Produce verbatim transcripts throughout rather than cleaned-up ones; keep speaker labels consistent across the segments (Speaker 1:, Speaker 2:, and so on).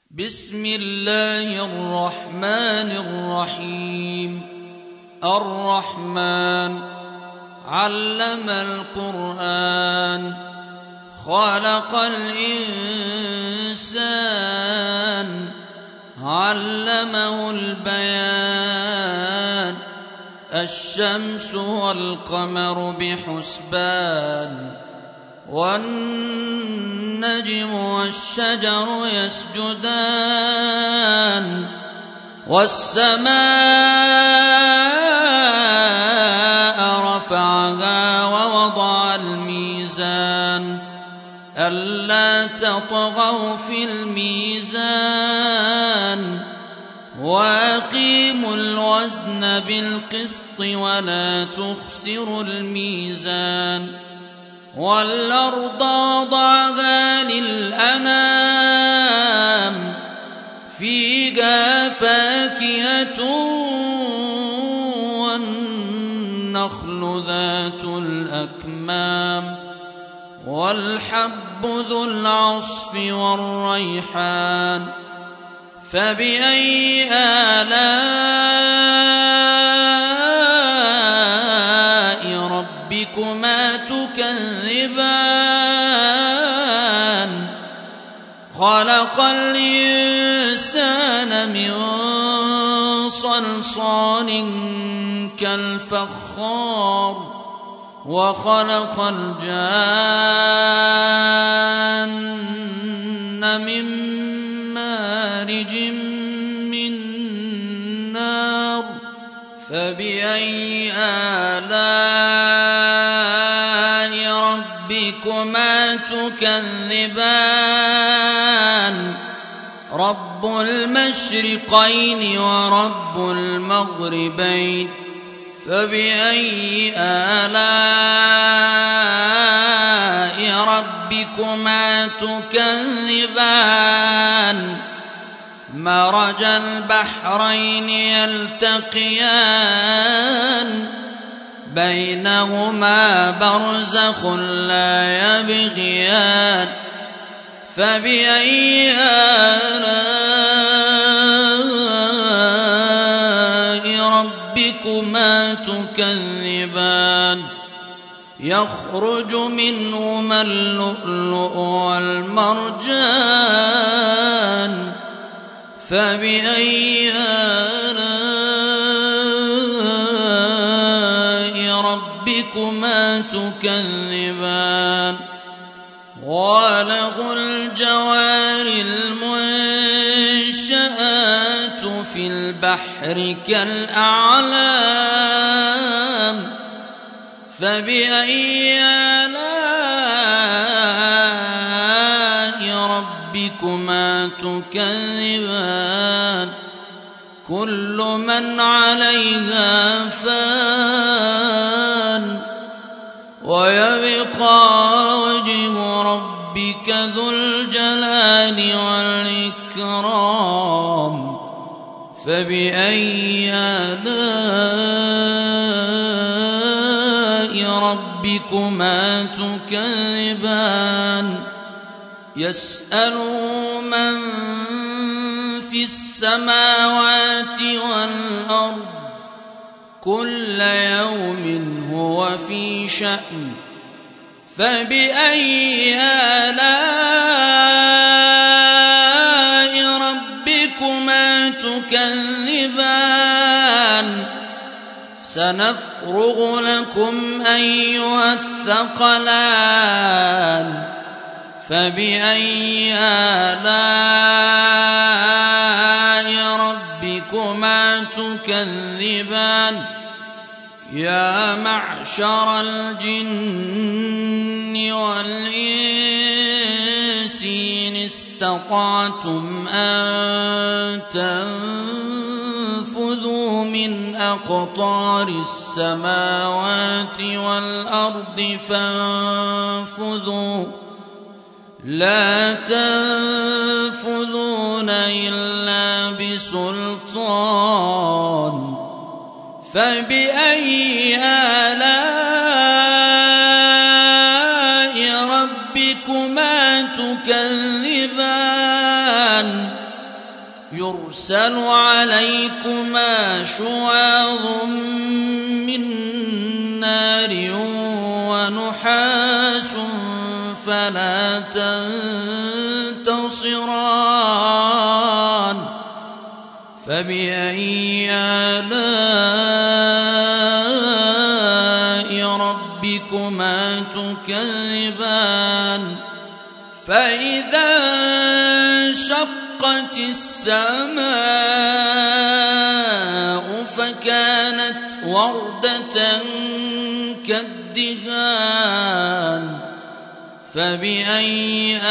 Speaker 1: بسم الله الرحمن الرحيم. الرحمن علم القرآن خلق الإنسان علمه البيان. الشمس والقمر بحسبان والنجم والشجر يسجدان والسماء رفعها ووضع الميزان ألا تطغوا في الميزان وأقيموا الوزن بالقسط ولا تخسروا الميزان. والأرض وضعها للأنام فيها فاكهة والنخل ذات الأكمام والحب ذو العصف والريحان. فبأي آلاء ربكما تكذبان؟ خلق الإنسان من صلصال كالفخار وخلق الجان من مارج من نار. فبأي آلاء ربكما تكذبان؟ رب المشرقين ورب المغربين. فبأي آلاء ربكما تكذبان؟ مرج البحرين يلتقيان بينهما برزخ لا يبغيان. فبأي آلاء ربكما تكذبان؟ يخرج منهما اللؤلؤ والمرجان. فبأي آلاء ربكما تكذبان؟ وله الجوار المنشآت في البحر كالأعلام. فبأي آلاء ربكما تكذبان؟ كل من عليها فان ويبقى وجه ربك ذو الجلال والإكرام. فبأي آلاء ربكما تكذبان؟ يسأله من في السماوات والأرض كل يوم هو في شأن. فبأي آلاء ربكما تكذبان؟ سنفرغ لكم أيها الثقلان. فبأي آلاء ربكما تكذبان؟ يا معشر الجن والإنس إن استطعتم أن تنفذوا من أقطار السماوات والأرض فانفذوا لا تنفذون إلا بسلطان. فبأي آلاء ربكما تكذبان؟ يرسل عليكما شواظ من نار ونحاس فلا تنتصران فبأي آلاء ربكما تكذبان فإذا انشقت السماء فكانت وردة كالدهان فبأي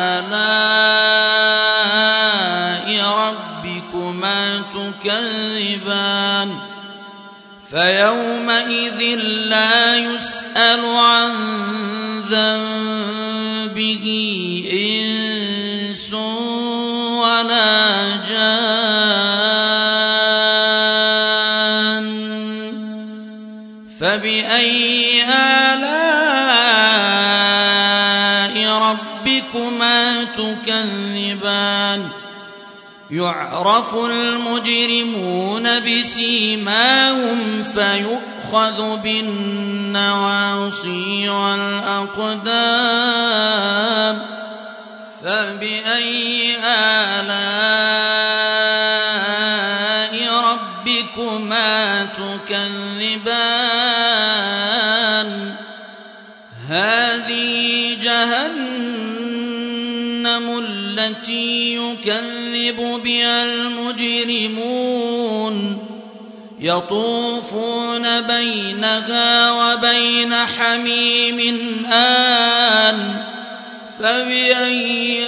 Speaker 1: آلاء ربكما تكذبان فيومئذ لا يسأل عن ذنبه إنس ولا جان فبأي آلاء ربكما تكذبان يعرف المجرمون بسيماهم فيؤخذ بالنواصي والأقدام فبأي آلاء ربكما تكذبان هذه جهنم التي يكذب بها المجرمون يطوفون بينها وبين حميم آن فبأي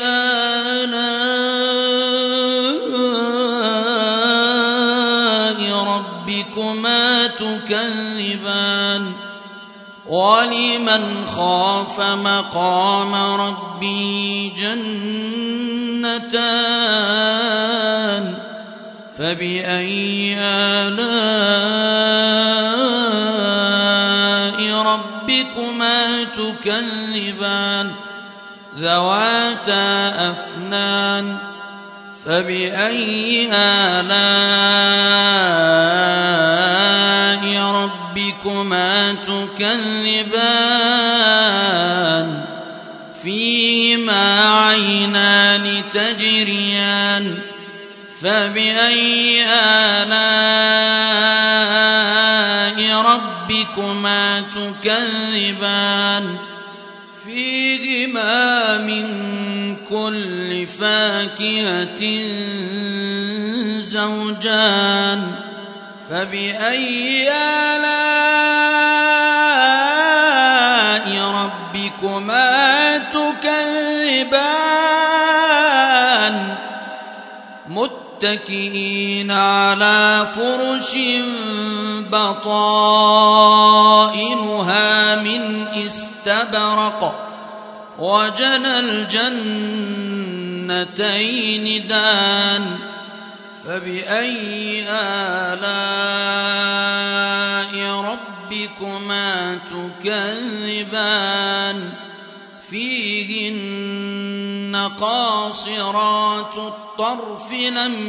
Speaker 1: آلاء ربكما تكذبان ولمن خاف مقام ربه جنتان فبأي آلاء ربكما تكذبان ذواتا أفنان فبأي آلاء ربكما تكذبان فيهما عينان تجريان فبأي آلاء ربكما تكذبان فيهما من كل فاكهة زوجان فبأي آلاء ربكما تكذبان متكئين على فرش بطائنها من استبرق وجنى الجنتين دان فبأي آلاء ربكما تكذبان فيهن قاصرات الطرف لم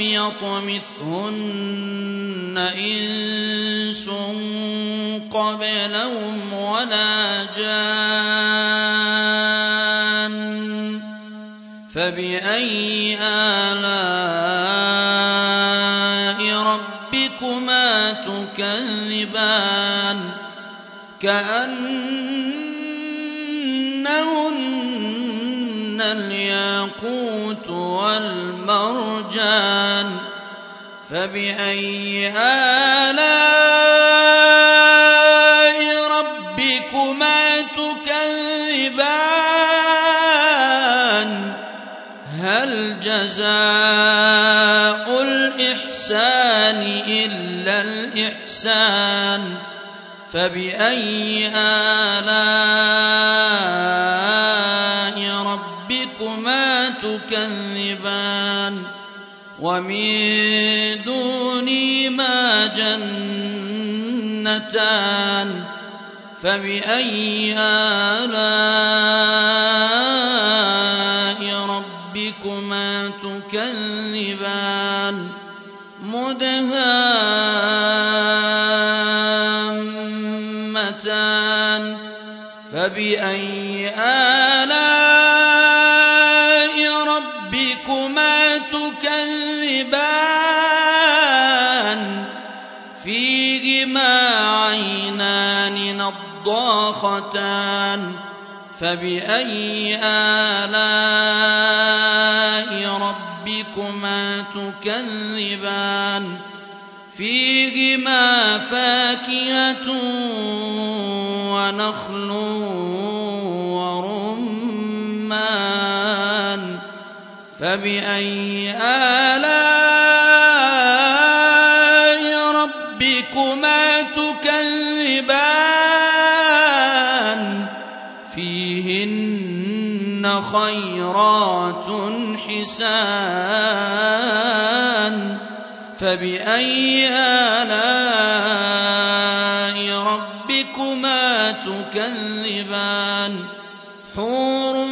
Speaker 1: يطمثهن إنس قبلهم ولا جان فبأي آلاء ربكما تكذبان كأنهن الياقوت والمرجان فبأي آلاء ربكما تكذبان هل جزاء الإحسان إلا الإحسان فبأي آلاء ربكما تكذبان ومن دونهما جنتان فبأي آلاء ربكما تكذبان تكذبان مدهامتان فبأي آلاء ربكما تكذبان فيهما عينان نضاختان فبأي آلاء ربكما تكذبان فيهما فاكهة ونخل ورمان فبأي آلاء ربكما تكذبان فيهن خيرات حسان فبأي آلاء ربكما تكذبان حور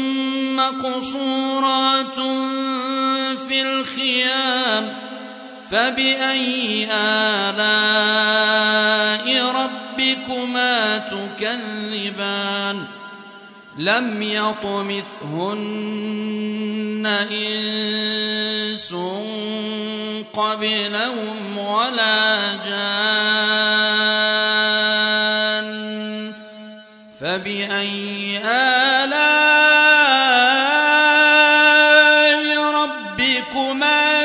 Speaker 1: مقصورات في الخيام فبأي آلاء ربكما تكذبان لم يطمثهن إنس قبلهم ولا جان فبأي آلاء ربكما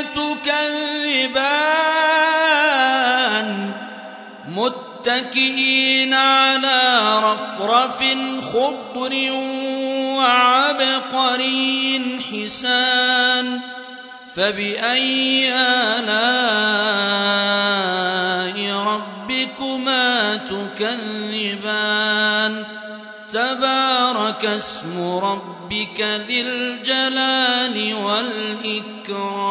Speaker 1: تكذبان متكئين على رفرف خضر وعبقري حسان فبأي آلاء ربكما تكذبان تبارك اسم ربك ذي الجلال والإكرام